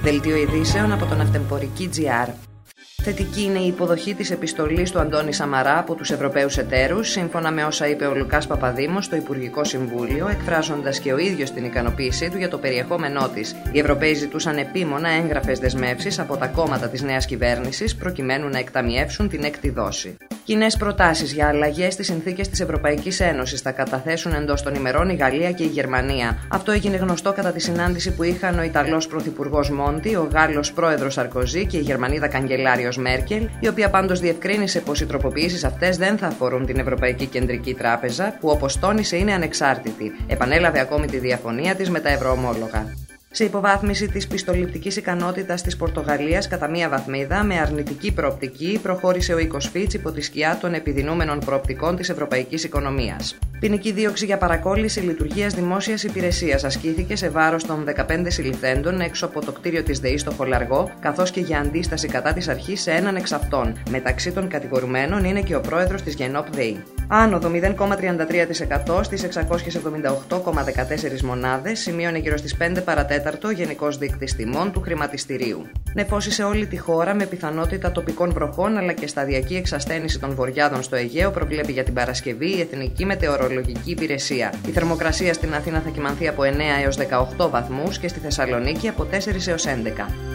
Δελτίο ειδήσεων από τον Αυτεμπορική GR. Θετική είναι η υποδοχή της επιστολής του Αντώνη Σαμαρά από τους Ευρωπαίους εταίρους, σύμφωνα με όσα είπε ο Λουκάς Παπαδήμος στο Υπουργικό Συμβούλιο, εκφράζοντας και ο ίδιος την ικανοποίησή του για το περιεχόμενό της. Οι Ευρωπαίοι ζητούσαν επίμονα έγγραφες δεσμεύσεις από τα κόμματα της νέας κυβέρνησης, προκειμένου να εκταμιεύσουν την έκτη δόση. Κοινές προτάσεις για αλλαγές στις συνθήκες της Ευρωπαϊκής Ένωσης θα καταθέσουν εντός των ημερών η Γαλλία και η Γερμανία. Αυτό έγινε γνωστό κατά τη συνάντηση που είχαν ο Ιταλός Πρωθυπουργός Μόντι, ο Γάλλος Πρόεδρος Σαρκοζή και η Γερμανίδα Καγκελάριος Μέρκελ, η οποία πάντως διευκρίνησε πως οι τροποποιήσεις αυτές δεν θα αφορούν την Ευρωπαϊκή Κεντρική Τράπεζα, που όπως τόνισε είναι ανεξάρτητη. Επανέλαβε ακόμη τη διαφωνία της με τα ευρωομόλογα. Σε υποβάθμιση της πιστοληπτικής ικανότητας της Πορτογαλίας κατά μία βαθμίδα, με αρνητική προοπτική, προχώρησε ο οίκος Fitch υπό τη σκιά των επιδεινούμενων προοπτικών της ευρωπαϊκής οικονομίας. Ποινική δίωξη για παρακόλληση λειτουργίας δημόσιας υπηρεσίας ασκήθηκε σε βάρος των 15 συλληφθέντων έξω από το κτίριο της ΔΕΗ στο Χολαργό, καθώς και για αντίσταση κατά της αρχής σε έναν εξ αυτών. Μεταξύ των κατηγορουμένων είναι και ο πρόεδρος της Γενόπ ΔΕΗ. Άνοδο 0,33% στις 678,14 μονάδες, σημείωνε γύρω στις 5 παρατέταρτο Γενικός Δείκτης Τιμών του Χρηματιστηρίου. Νεφώσει σε όλη τη χώρα με πιθανότητα τοπικών βροχών αλλά και σταδιακή εξασθένιση των βορειάδων στο Αιγαίο προβλέπει για την Παρασκευή η Εθνική Μετεωρολογική Υπηρεσία. Η θερμοκρασία στην Αθήνα θα κυμανθεί από 9 έως 18 βαθμούς και στη Θεσσαλονίκη από 4 έως 11.